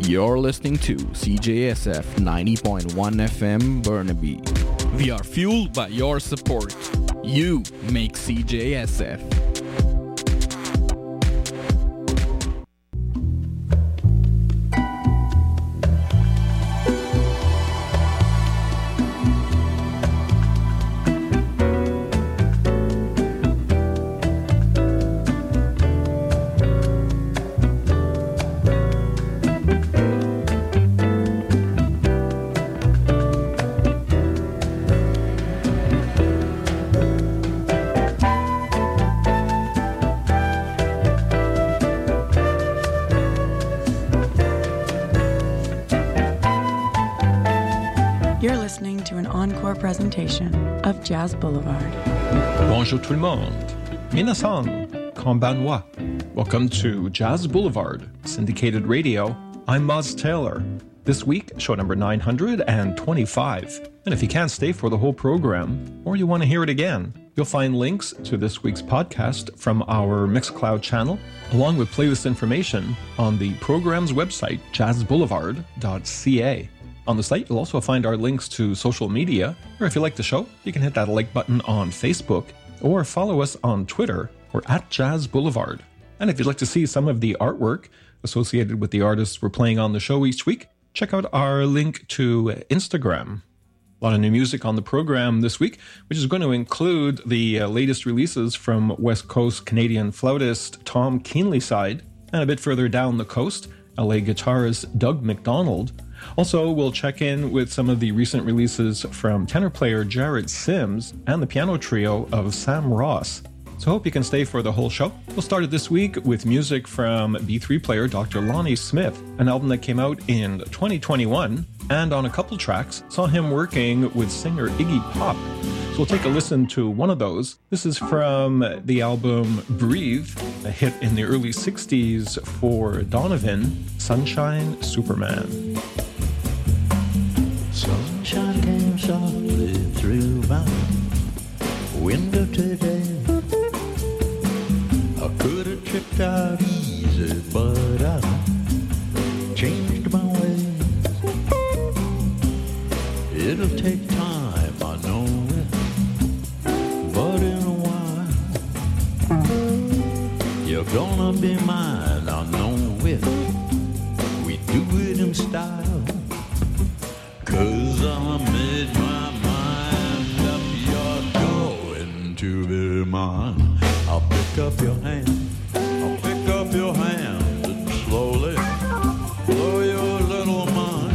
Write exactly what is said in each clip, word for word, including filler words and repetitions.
You're listening to C J S F ninety point one F M Burnaby. We are fueled by your support. You make C J S F. You're listening to an encore presentation of Jazz Boulevard. Bonjour tout le monde. Minasan, konbanwa. Welcome to Jazz Boulevard, syndicated radio. I'm Moz Taylor. This week, show number nine hundred twenty-five. And if you can't stay for the whole program, or you want to hear it again, you'll find links to this week's podcast from our Mixcloud channel, along with playlist information on the program's website, jazz boulevard dot c a. On the site, you'll also find our links to social media, or if you like the show, you can hit that like button on Facebook, or follow us on Twitter, or at Jazz Boulevard. And if you'd like to see some of the artwork associated with the artists we're playing on the show each week, check out our link to Instagram. A lot of new music on the program this week, which is going to include the uh, latest releases from West Coast Canadian flautist Tom Keenlyside, and a bit further down the coast, L A guitarist Doug McDonald. Also, we'll check in with some of the recent releases from tenor player Jared Sims and the piano trio of Sam Ross. So hope you can stay for the whole show. We'll start it this week with music from B three player Doctor Lonnie Smith, an album that came out in twenty twenty-one, and on a couple tracks saw him working with singer Iggy Pop. So we'll take a listen to one of those. This is from the album Breathe, a hit in the early sixties for Donovan, Sunshine Superman. Sunshine came softly through my window today. I could have tripped out easy, but I changed my ways. It'll take time, I know it, but in a while you're gonna be mine, I know it. We do it in style. 'Cause I made my mind up, you're going to be mine. I'll pick up your hand, I'll pick up your hand and slowly blow your little mind.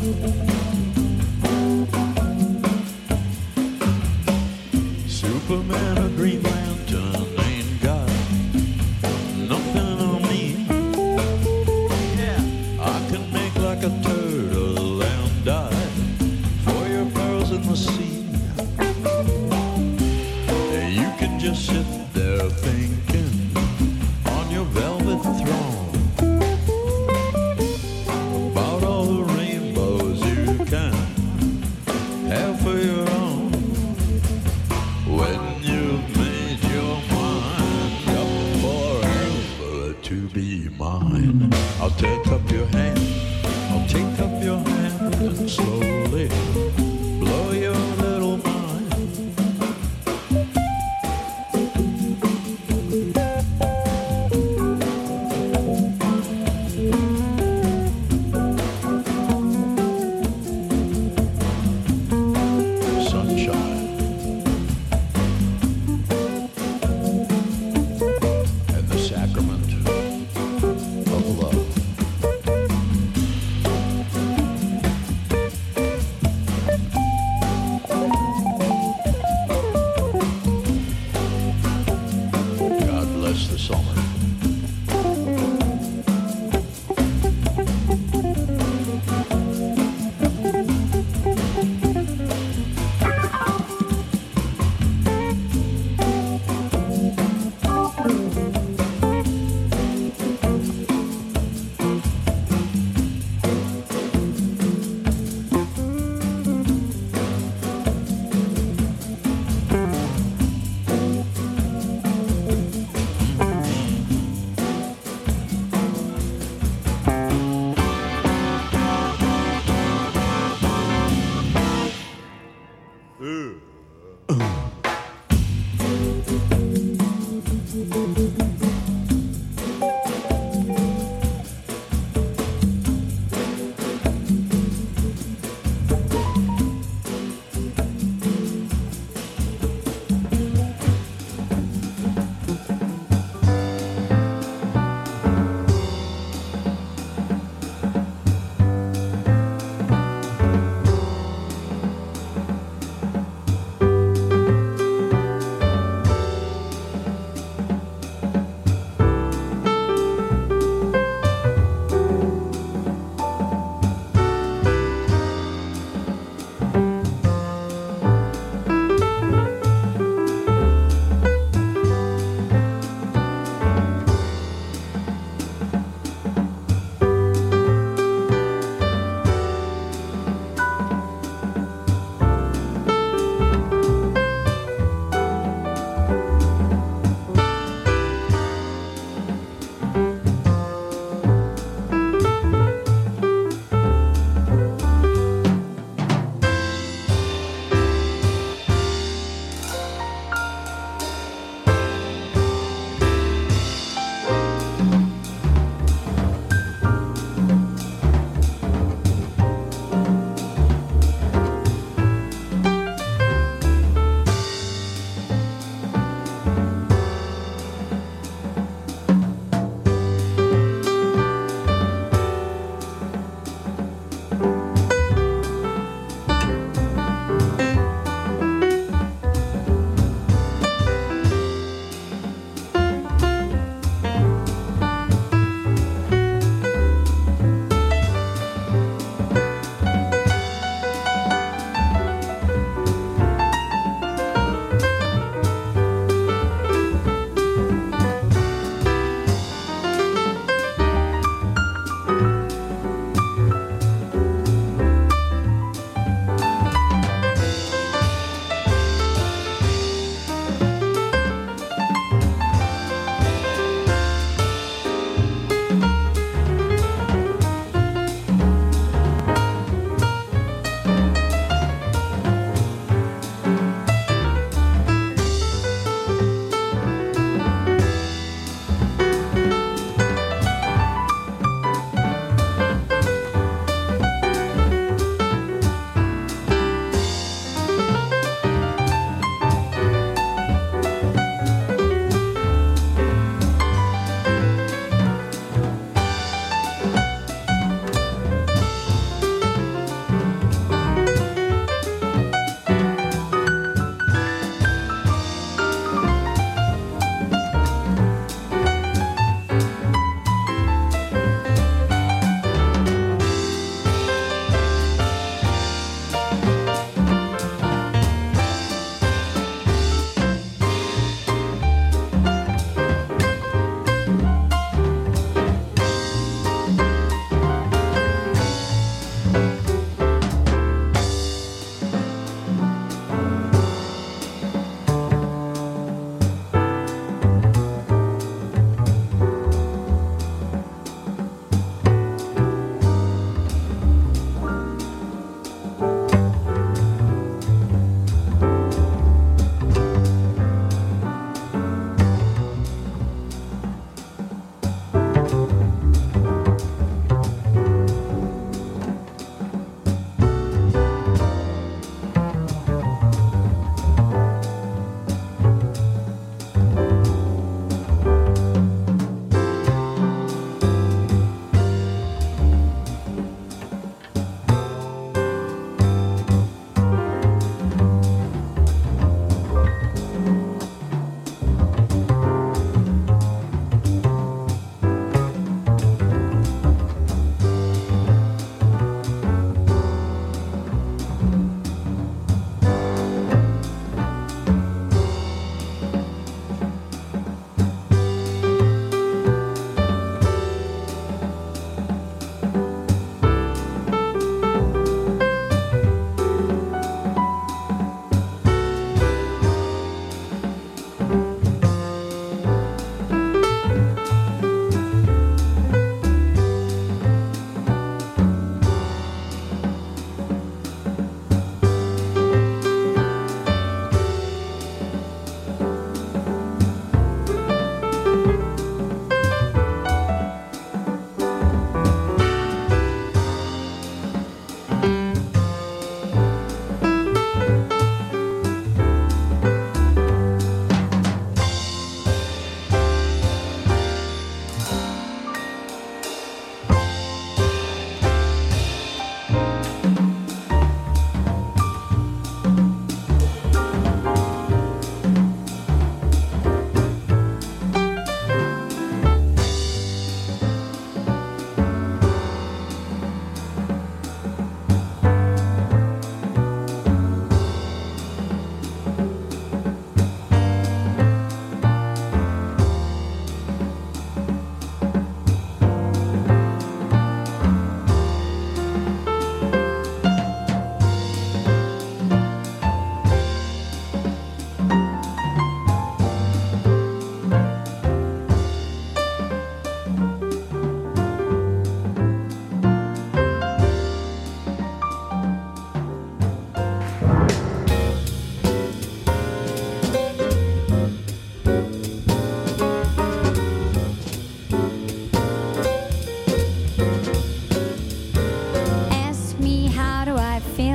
Superman or Green Lantern ain't got nothing on me. I can make like a turtle and die for your pearls in the sea. You can just sit there thinking on your velvet throne about all the rainbows you can have for your own. When you've made your mind up forever to be mine, I'll take up your hand, I'll take up your hand and slowly blow your little mind.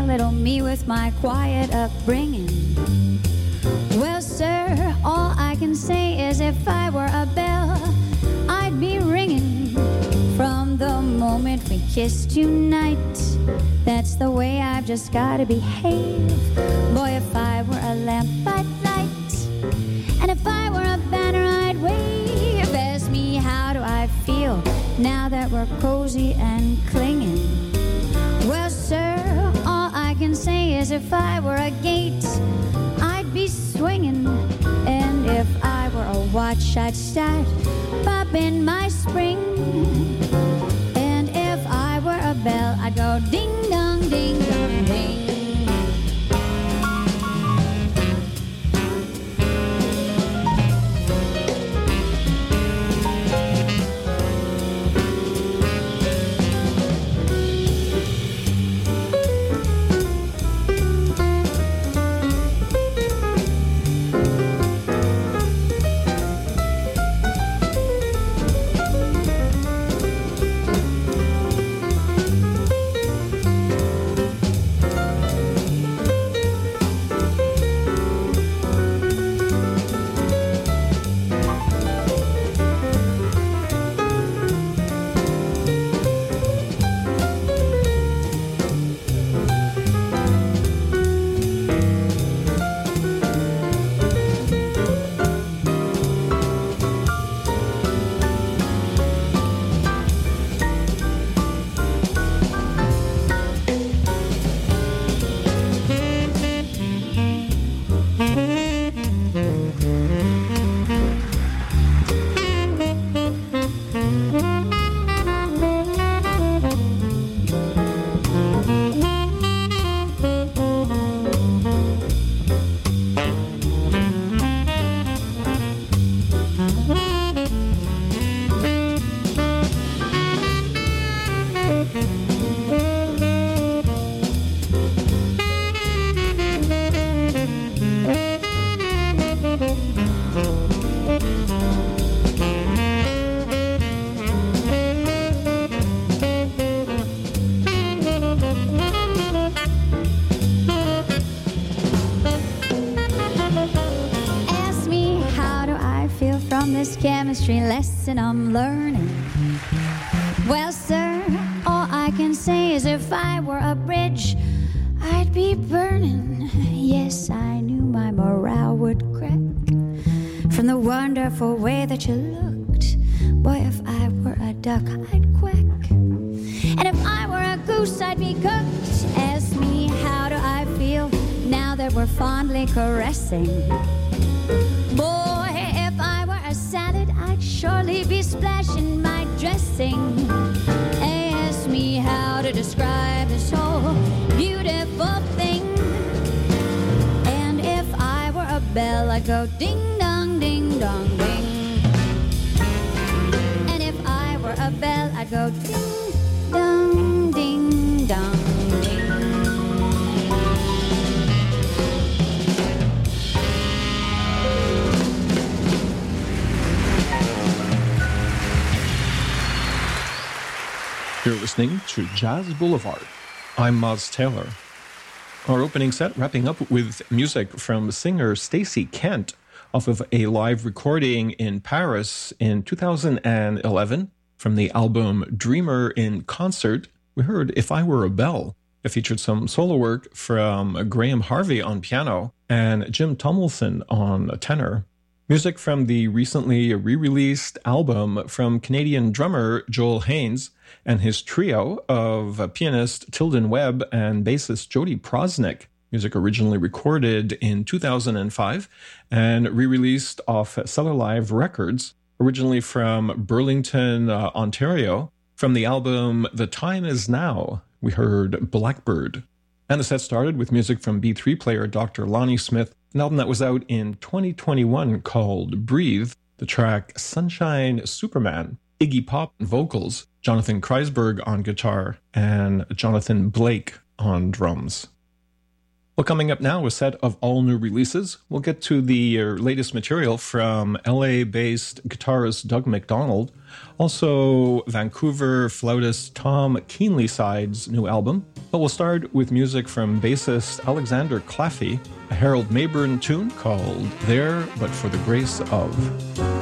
little me with my quiet upbringing. Well, sir, all I can say is if I were a bell, I'd be ringing from the moment we kissed tonight. That's the way I've just gotta behave. Boy, if I were a lamp, I'd light, and if I were a banner, I'd wave. Ask me, how do I feel now that we're cozy and clinging? Well, sir, all I can say is if I were a gate, I'd be swinging, and if I were a watch, I'd start popping my spring, and if I were a bell, I'd go ding dong, ding dong, ding. Chemistry lesson I'm learning. Well, sir, all I can say is if I were a bridge, I'd be burning. Yes, I knew my morale would crack from the wonderful way that you looked. Boy, if I were a duck, I'd quack, and if I were a goose, I'd be cooked. Ask me, how do I feel now that we're fondly caressing? Boy, if I were a salad, I'd surely be splashing my dressing. Ask me how to describe this whole beautiful thing, and if I were a bell, I'd go ding dong, ding dong, ding. And if I were a bell, I'd go ding dong, ding dong, ding. You're listening to Jazz Boulevard. I'm Moz Taylor. Our opening set wrapping up with music from singer Stacey Kent off of a live recording in Paris in two thousand eleven from the album Dreamer in Concert. We heard If I Were a Bell. It featured some solo work from Graham Harvey on piano and Jim Tomlinson on tenor. Music from the recently re-released album from Canadian drummer Joel Haynes and his trio of pianist Tilden Webb and bassist Jody Prosnick. Music originally recorded in two thousand five and re-released off Cellar Live Records, originally from Burlington, uh, Ontario. From the album The Time Is Now, we heard Blackbird. And the set started with music from B three player Doctor Lonnie Smith, an album that was out in twenty twenty-one called Breathe, the track Sunshine Superman, Iggy Pop on vocals, Jonathan Kreisberg on guitar, and Jonathan Blake on drums. Well, coming up now, a set of all new releases. We'll get to the uh, latest material from L A-based guitarist Doug McDonald, also Vancouver flautist Tom Keenly-Side's new album. But we'll start with music from bassist Alexander Claffey, a Harold Mayburn tune called There But For the Grace Of.